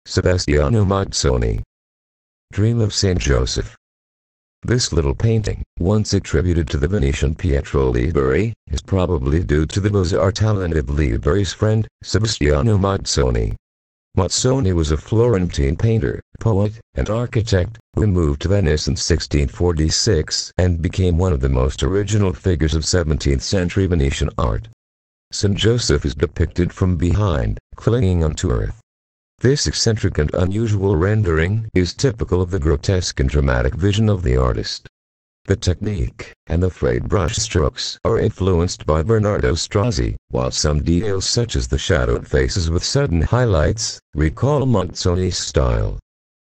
Sebastiano Mazzoni. Dream of Saint Joseph. This little painting, once attributed to the Venetian Pietro Liberi, is probably due to the Mozart talent of Liberi's friend, Sebastiano Mazzoni. Mazzoni was a Florentine painter, poet, and architect, who moved to Venice in 1646 and became one of the most original figures of 17th-century Venetian art. Saint Joseph is depicted from behind, clinging onto earth. This eccentric and unusual rendering is typical of the grotesque and dramatic vision of the artist. The technique and the frayed brush strokes are influenced by Bernardo Strozzi, while some details such as the shadowed faces with sudden highlights recall Mazzoni's style.